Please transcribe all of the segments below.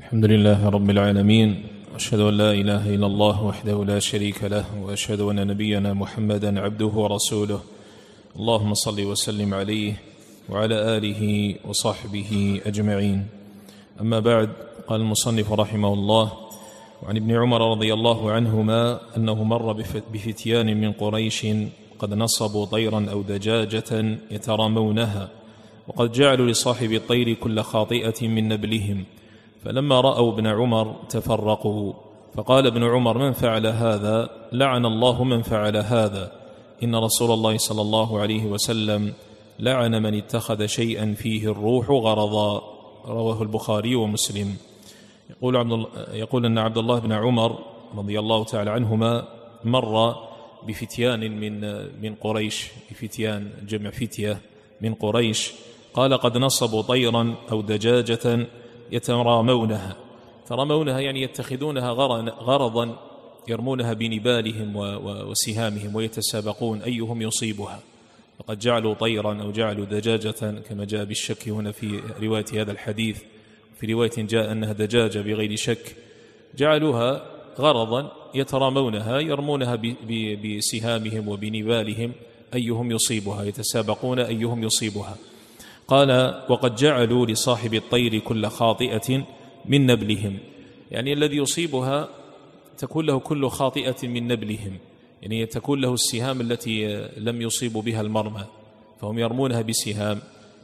الحمد لله رب العالمين، أشهد أن لا إله إلا الله وحده لا شريك له، وأشهد أن نبينا محمدا عبده ورسوله. اللهم صل وسلم عليه وعلى آله وصحبه أجمعين. أما بعد، قال المصنف رحمه الله: وعن ابن عمر رضي الله عنهما أنه مر بفتيان من قريش قد نصبوا طيرا أو دجاجة يترامونها، وقد جعلوا لصاحب الطير كل خاطئة من نبلهم، فلما رأوا ابن عمر تفرقوا، فقال ابن عمر: من فعل هذا؟ لعن الله من فعل هذا، إن رسول الله صلى الله عليه وسلم لعن من اتخذ شيئا فيه الروح غرضا. رواه البخاري ومسلم. يقول أن عبد الله بن عمر رضي الله تعالى عنهما مر بفتيان من قريش، بفتيان جمع فتية من قريش، قال: قد نصبوا طيرا أو دجاجة يترامونها. ترامونها يعني يتخذونها غرضا، يرمونها بنبالهم وسهامهم ويتسابقون أيهم يصيبها. فقد جعلوا طيرا أو جعلوا دجاجة كما جاء بالشك هنا في رواية هذا الحديث، في رواية جاء أنها دجاجة بغير شك، جعلوها غرضا يترامونها، يرمونها بسهامهم وبنبالهم أيهم يصيبها، يتسابقون أيهم يصيبها. قال: وقد جعلوا لصاحب الطير كل خاطئة من نبلهم، يعني الذي يصيبها تكون له كل خاطئة من نبلهم، يعني تكون له السهام التي لم يصيبوا بها المرمى، فهم يرمونها بسهام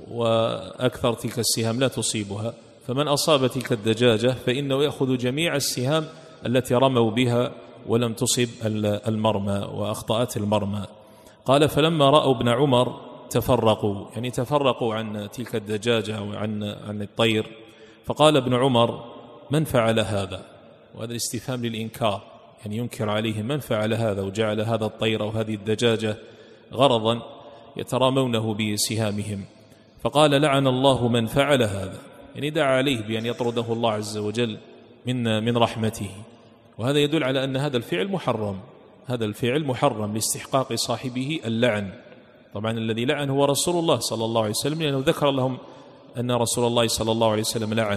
وأكثر تلك السهام لا تصيبها، فمن أصاب تلك الدجاجة فإنه يأخذ جميع السهام التي رموا بها ولم تصب المرمى وأخطأت المرمى. قال: فلما رأوا ابن عمر تفرقوا، يعني تفرقوا عن تلك الدجاجة وعن الطير، فقال ابن عمر: من فعل هذا؟ وهذا الاستفهام للإنكار، يعني ينكر عليهم من فعل هذا وجعل هذا الطير أو هذه الدجاجة غرضا يترامونه بسهامهم. فقال: لعن الله من فعل هذا، يعني دعا عليه بأن يطرده الله عز وجل من رحمته. وهذا يدل على أن هذا الفعل محرم، هذا الفعل محرم لاستحقاق صاحبه اللعن. طبعا الذي لعن هو رسول الله صلى الله عليه وسلم، لأنه ذكر لهم أن رسول الله صلى الله عليه وسلم لعن.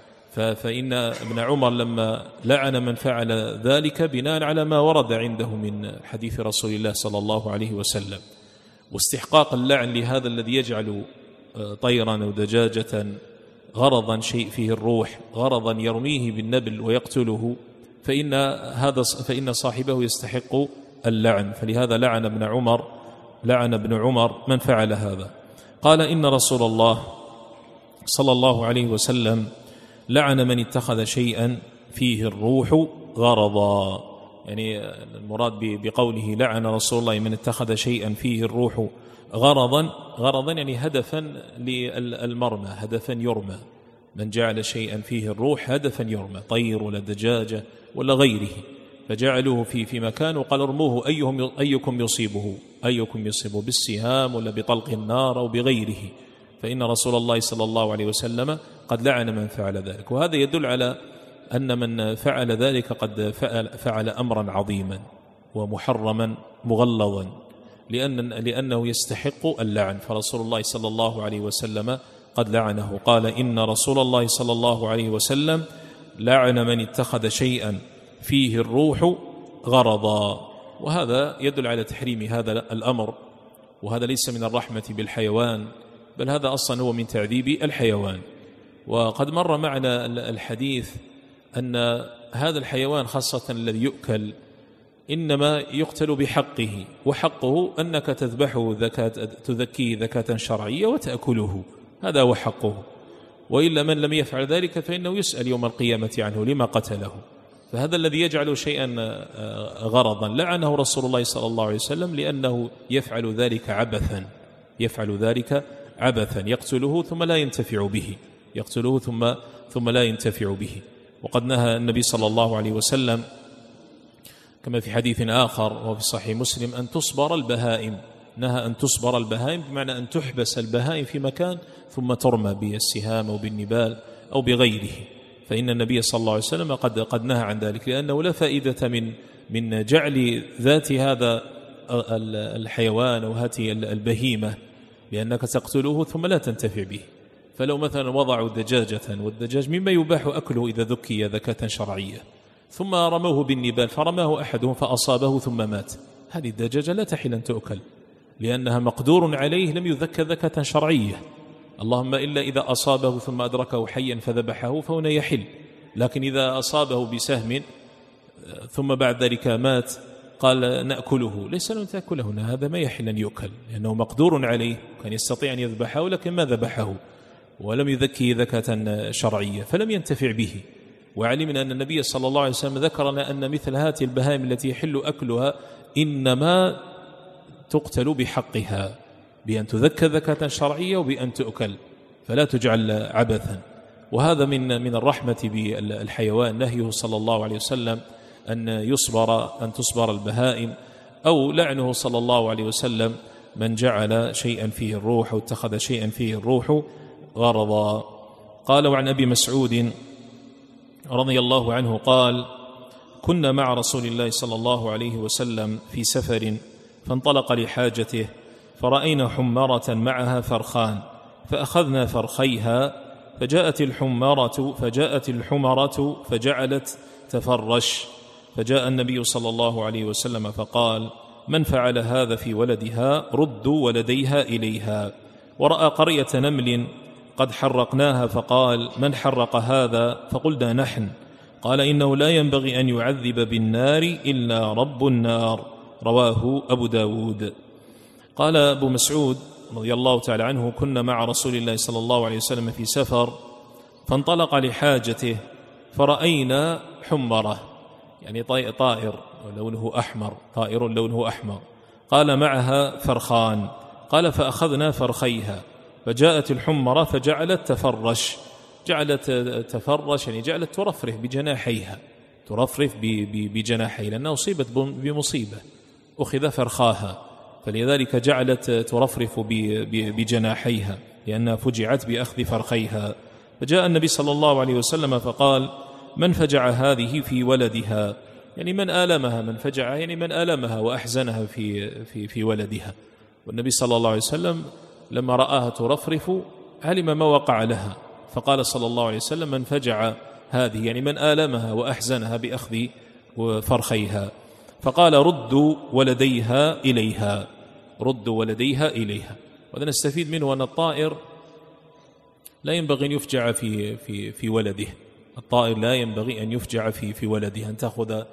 فإن ابن عمر لما لعن من فعل ذلك بناء على ما ورد عنده من حديث رسول الله صلى الله عليه وسلم، واستحقاق اللعن لهذا الذي يجعل طيرا أو دجاجة غرضا شيء فيه الروح غرضا يرميه بالنبل ويقتله، فإن صاحبه يستحق اللعن. فلهذا لعن ابن عمر من فعل هذا. قال: إن رسول الله صلى الله عليه وسلم لعن من اتخذ شيئا فيه الروح غرضا، يعني المراد بقوله لعن رسول الله من اتخذ شيئا فيه الروح غرضا يعني هدفا للمرمى، هدفا يرمى. من جعل شيئا فيه الروح هدفا يرمى، طير ولا دجاجة ولا غيره، فجعلوه في مكان وقال: ارموه أيكم يصيبه بالسهام ولا بطلق النار أو بغيره، فإن رسول الله صلى الله عليه وسلم قد لعن من فعل ذلك. وهذا يدل على أن من فعل ذلك قد فعل أمرا عظيما ومحرما مغلظا، لأنه يستحق اللعن، فرسول الله صلى الله عليه وسلم قد لعنه. قال: إن رسول الله صلى الله عليه وسلم لعن من اتخذ شيئا فيه الروح غرضا. وهذا يدل على تحريم هذا الأمر، وهذا ليس من الرحمة بالحيوان، بل هذا أصلا هو من تعذيب الحيوان. وقد مر معنا الحديث أن هذا الحيوان خاصة الذي يؤكل إنما يقتل بحقه، وحقه أنك تذبحه تذكيه ذكاة شرعية وتأكله، هذا هو حقه. وإلا من لم يفعل ذلك فإنه يسأل يوم القيامة عنه لما قتله. فهذا الذي يجعل شيئا غرضا لعنه رسول الله صلى الله عليه وسلم، لأنه يفعل ذلك عبثا، يقتله ثم لا ينتفع به. وقد نهى النبي صلى الله عليه وسلم كما في حديث آخر وفي صحيح مسلم أن تصبر البهائم، نهى أن تصبر البهائم بمعنى أن تحبس البهائم في مكان ثم ترمى بالسهام أو بالنبال أو بغيره. فإن النبي صلى الله عليه وسلم قد نهى عن ذلك، لأنه لا فائدة من جعل ذات هذا الحيوان أو هذه البهيمة، لأنك تقتله ثم لا تنتفع به. فلو مثلا وضعوا دجاجة والدجاج مما يباح أكله إذا ذكي ذكاة شرعية، ثم رموه بالنبال فرماه أحدهم فأصابه ثم مات، هذه الدجاجة لا تحل أن تؤكل لأنها مقدور عليه لم يذك ذكاة شرعية، اللهم إلا إذا أصابه ثم أدركه حيا فذبحه فهنا يحل. لكن إذا أصابه بسهم ثم بعد ذلك مات قال نأكله، ليس لن تأكله، هذا ما يحل أن يؤكل لأنه مقدور عليه، كان يستطيع أن يذبحه لكن ما ذبحه ولم يذكي ذكاة شرعية فلم ينتفع به. وعلمنا أن النبي صلى الله عليه وسلم ذكر لنا أن مثل هذه البهائم التي يحل أكلها إنما تقتل بحقها، بأن تذكى ذكاة شرعية وبأن تؤكل فلا تجعل عبثا. وهذا من الرحمة بالحيوان، نهيه صلى الله عليه وسلم أن تصبر البهائم، أو لعنه صلى الله عليه وسلم من جعل شيئا فيه الروح أو اتخذ شيئا فيه الروح غرضا. قال وعن أبي مسعود رضي الله عنه قال كنا مع رسول الله صلى الله عليه وسلم في سفر فانطلق لحاجته فرأينا حمارة معها فرخان فأخذنا فرخيها فجاءت الحمرة فجعلت تفرش، فجاء النبي صلى الله عليه وسلم فقال من فعل هذا في ولدها ردوا ولديها إليها. ورأى قرية نمل قد حرقناها فقال من حرق هذا؟ فقلنا نحن. قال إنه لا ينبغي أن يعذب بالنار إلا رب النار، رواه أبو داود. قال أبو مسعود رضي الله تعالى عنه كنا مع رسول الله صلى الله عليه وسلم في سفر فانطلق لحاجته فرأينا حمرة، يعني طائر لونه أحمر، طائر لونه أحمر، قال معها فرخان، قال فأخذنا فرخيها فجاءت الحمرة فجعلت تفرش، يعني جعلت ترفرف بجناحيها، لأنها أصيبت بمصيبة أخذ فرخاها، فلذلك جعلت ترفرف بجناحيها لأنها فجعت بأخذ فرخيها. فجاء النبي صلى الله عليه وسلم فقال من فجع هذه في ولدها؟ يعني من آلمها، من فجع يعني من آلمها وأحزنها في ولدها. والنبي صلى الله عليه وسلم لما رآها ترفرف علم ما وقع لها، فقال صلى الله عليه وسلم من فجع هذه يعني من آلمها وأحزنها بأخذ فرخيها، فقال ردوا ولديها إليها، ردوا ولديها إليها. وهذا نستفيد منه أن الطائر لا ينبغي أن يفجع في ولده، الطائر لا ينبغي أن يفجع في ولده، أن تأخذ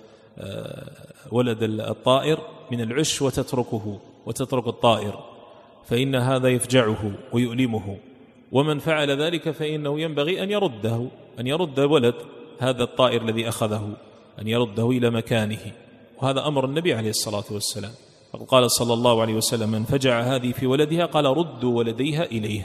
ولد الطائر من العش وتترك الطائر، فإن هذا يفجعه ويؤلمه، ومن فعل ذلك فإنه ينبغي أن يرد ولد هذا الطائر الذي أخذه، أن يرده إلى مكانه. وهذا أمر النبي عليه الصلاة والسلام، قال صلى الله عليه وسلم من فجع هذه في ولدها قال ردوا ولديها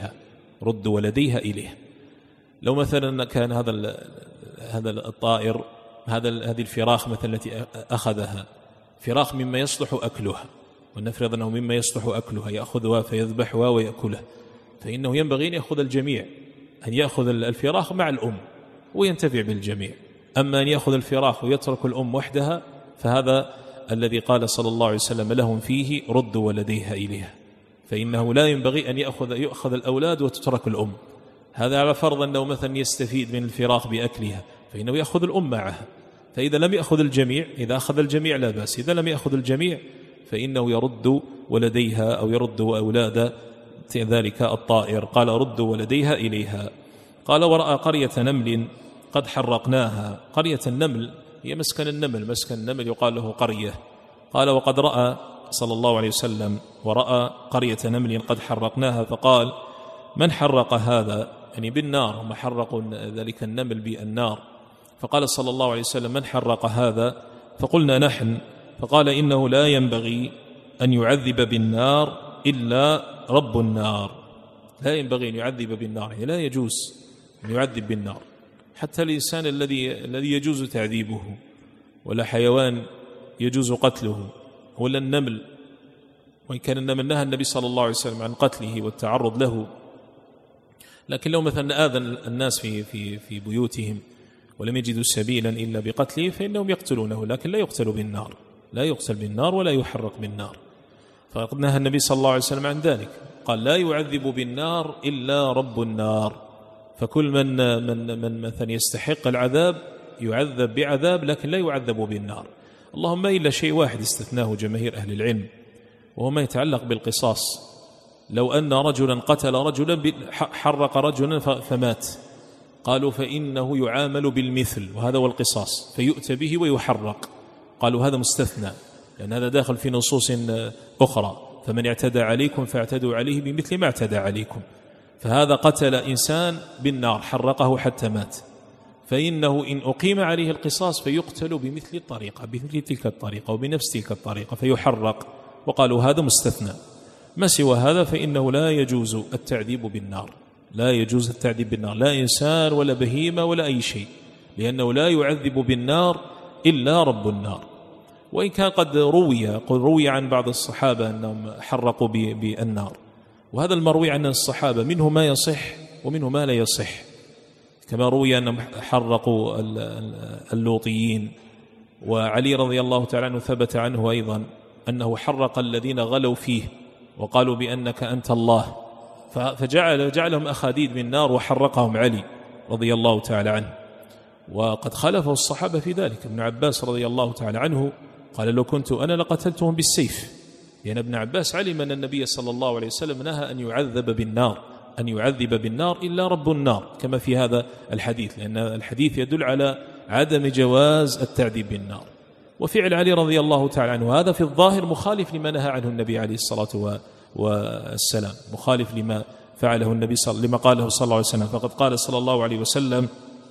إليها. لو مثلا كان هذا الطائر هذه الفراخ مثلا التي أخذها فراخ مما يصلح أكلها، ونفرض أنه مما يصلح أكلها يأخذها فيذبحها ويأكلها، فإنه ينبغي أن يأخذ الجميع، أن يأخذ الفراخ مع الأم وينتفع بالجميع. أما أن يأخذ الفراخ ويترك الأم وحدها فهذا الذي قال صلى الله عليه وسلم لهم فيه ردوا ولديها إليها، فإنه لا ينبغي أن يأخذ الأولاد وتترك الأم. هذا على فرض أنه مثلا يستفيد من الفراخ بأكلها فإنه يأخذ الأم معها، فإذا لم يأخذ الجميع، إذا أخذ الجميع لا بأس، إذا لم يأخذ الجميع فإنه يرد ولديها أو يرد أولاد ذلك الطائر. قال ردوا ولديها إليها. قال ورأى قرية نمل قد حرقناها. قرية النمل هي مسكن النمل يقال له قرية. قال وقد رأى صلى الله عليه وسلم ورأى قرية نمل قد حرقناها فقال من حرق هذا؟ يعني بالنار، هم حرقوا ذلك النمل بالنار. فقال صلى الله عليه وسلم من حرق هذا؟ فقلنا نحن. فقال إنه لا ينبغي أن يعذب بالنار إلا رب النار، لا ينبغي أن يعذب بالنار، يعني لا يجوز أن يعذب بالنار حتى الإنسان الذي يجوز تعذيبه، ولا حيوان يجوز قتله، ولا النمل، وإن كان النمل نهى النبي صلى الله عليه وسلم عن قتله والتعرض له، لكن لو مثلا آذى الناس في بيوتهم ولم يجدوا سبيلا إلا بقتله فإنهم يقتلونه، لكن لا يقتل بالنار ولا يحرق بالنار. فقد نهى النبي صلى الله عليه وسلم عن ذلك، قال لا يعذب بالنار إلا رب النار، فكل من مثلا يستحق العذاب يعذب بعذاب لكن لا يعذب بالنار. اللهم إلا شيء واحد استثناه جماهير أهل العلم، وهو ما يتعلق بالقصاص. لو أن رجلا قتل رجلا حرق رجلا فمات، قالوا فإنه يعامل بالمثل، وهذا هو القصاص، فيؤتى به ويحرق. قالوا هذا مستثنى لأن هذا داخل في نصوص أخرى، فمن اعتدى عليكم فاعتدوا عليه بمثل ما اعتدى عليكم. فهذا قتل إنسان بالنار حرقه حتى مات، فإنه إن أقيم عليه القصاص فيقتل بمثل الطريقة، بمثل تلك الطريقة وبنفس تلك الطريقة فيحرق. وقالوا هذا مستثنى. ما سوى هذا فإنه لا يجوز التعذيب بالنار، لا يجوز التعذيب بالنار، لا إنسان ولا بهيمة ولا أي شيء، لأنه لا يعذب بالنار إلا رب النار. وإن كان قد روي عن بعض الصحابة أنهم حرقوا بالنار، وهذا المروي عن الصحابة منه ما يصح ومنه ما لا يصح، كما روي أنهم حرقوا اللوطيين. وعلي رضي الله تعالى عنه ثبت عنه أيضا أنه حرق الذين غلوا فيه وقالوا بأنك أنت الله، فجعلهم أخاديد من نار وحرقهم علي رضي الله تعالى عنه. وقد خالفه الصحابة في ذلك. ابن عباس رضي الله تعالى عنه قال لو كنت أنا لقتلتهم بالسيف، لأن ابن عباس علم أن النبي صلى الله عليه وسلم نهى أن يعذب بالنار إلا رب النار، كما في هذا الحديث، لأن الحديث يدل على عدم جواز التعذيب بالنار. وفعل علي رضي الله تعالى عنه هذا في الظاهر مخالف لما نهى عنه النبي عليه الصلاة والسلام، مخالف لما فعله النبي لما قاله صلى الله عليه وسلم. فقد قال صلى الله عليه وسلم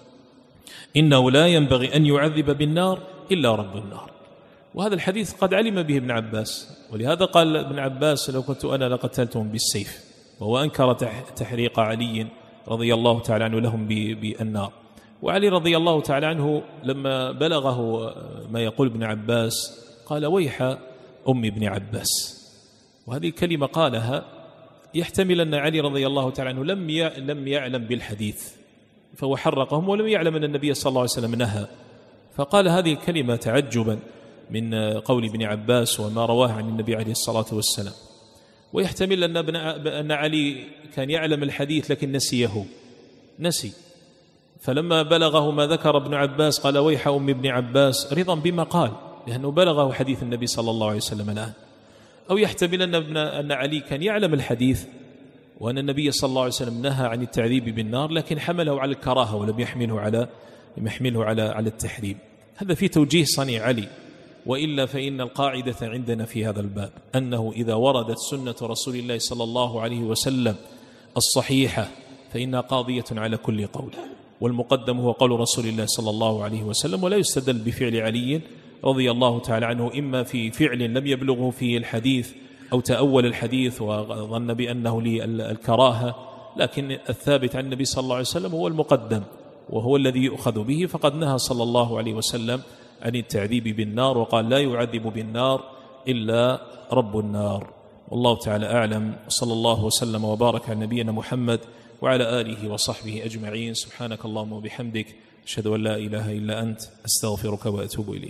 إنه لا ينبغي أن يعذب بالنار إلا رب النار. وهذا الحديث قد علم به ابن عباس، ولهذا قال ابن عباس لو كنت أنا لقتلتهم بالسيف، وهو أنكر تحريق علي رضي الله تعالى عنه لهم بالنار. وعلي رضي الله تعالى عنه لما بلغه ما يقول ابن عباس قال ويح أم ابن عباس، وهذه الكلمة قالها يحتمل أن علي رضي الله تعالى عنه لم يعلم بالحديث فهو حرقهم، ولم يعلم أن النبي صلى الله عليه وسلم نهى، فقال هذه الكلمة تعجبا من قول ابن عباس وما رواه عن النبي عليه الصلاة والسلام. ويحتمل أن علي كان يعلم الحديث لكن نسي، فلما بلغه ما ذكر ابن عباس قال ويح أم ابن عباس رضا بما قال، لأنه بلغه حديث النبي صلى الله عليه وسلم الآن. أو يحتمل أن علي كان يعلم الحديث وأن النبي صلى الله عليه وسلم نهى عن التعذيب بالنار لكن حمله على الكراهة ولم يحمله على التحريم. هذا في توجيه صنيع علي. وإلا فإن القاعدة عندنا في هذا الباب أنه إذا وردت سنة رسول الله صلى الله عليه وسلم الصحيحة فإنها قاضية على كل قول، والمقدم هو قول رسول الله صلى الله عليه وسلم، ولا يستدل بفعل علي رضي الله تعالى عنه إما في فعل لم يبلغه فيه الحديث أو تأول الحديث وظن بأنه للكراهة، لكن الثابت عن النبي صلى الله عليه وسلم هو المقدم وهو الذي يؤخذ به. فقد نهى صلى الله عليه وسلم عن التعذيب بالنار وقال لا يعذب بالنار إلا رب النار. والله تعالى أعلم، صلى الله وسلم وبارك على نبينا محمد وعلى آله وصحبه أجمعين. سبحانك اللهم وبحمدك أشهد أن لا إله إلا أنت أستغفرك وأتوب إليك.